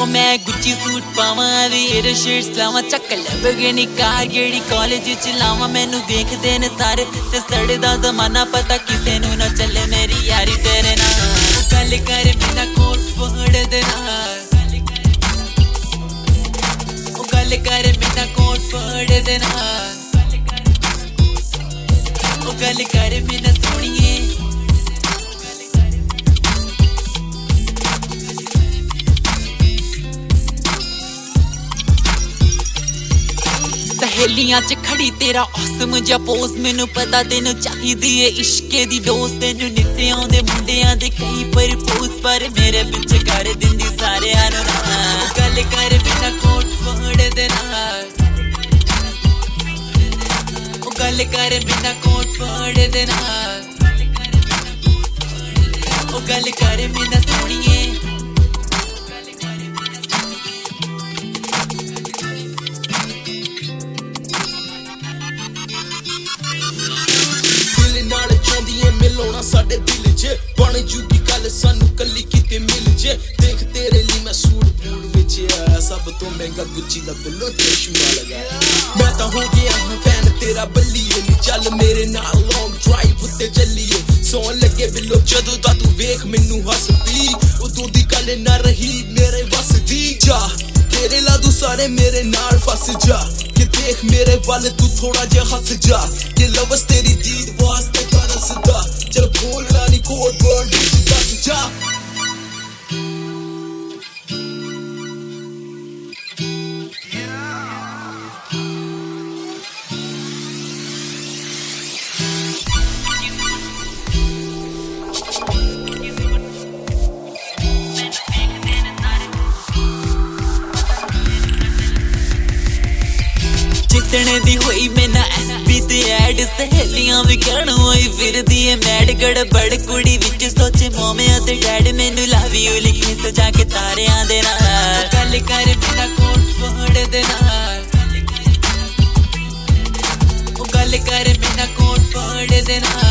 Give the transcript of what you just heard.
ओ मैं Gucci suit पावां wear shirts लावां चक लैम्बोर्गिनी कार गेड़ी कॉलेज च लावां मैनू देखदे ने सारे ते सड़दा जमाना पता किसे नू ना चले मेरी यारी तेरे नाल गल कर बिना कोट पड़ दे नाल ओ गल कर बिना कोट पड़ दे नाल ओ गल कर बिना सोनिए सहेलियां च खड़ी तेरा औसम जा पोज मैनू पता तेनू चाहिदी है इश्के दी डोज तेनू नित्ते आउंदे मुंडियां दे कई प्रपोज पर मेरे पिछे कर दिंदी सारे आनो गल कर बिना कोट पड़ दे नाल ओ गल कर बिना कोट पड़ दे नाल ओ गल कर बिना सोनिए मिलोना साडे दिल च बन जूगी गल सानू कली किते मिल जे देख तेरे लिए मैं सूट बूट विच आया सब तो महंगा गुच्ची दा बिल्लो चश्मा लगाया मैं तां हो गया हां फैन तेरा बल्लिए नी चल मेरे नाल लॉन्ग ड्राइव उत्ते चलिए सोन लगे बिल्लो जदों दा तू वेख मैनू हसदी उदों दी गल ना रही मेरे वस दी जा तेरे लादू सारे मेरे नाल फस जा कि देख मेरे वाल तू थोड़ा जा हंस जा कि लवस तेरी दीद वास्ते तरसदा चल बोलना नी कोट पड़ दस जा जितने दी होई मैं ना एफबी ते ऐड सहेलियां भी कहण होई फिरदी है मैड गड़बड़ कुड़ी विच सोचे मोमे ते डैड मैनू लव यू लिखे सजा के तारियां दे नाल गल कर बिना कोट पड़ दे नाल ओ गल कर बिना कोट पड़ दे नाल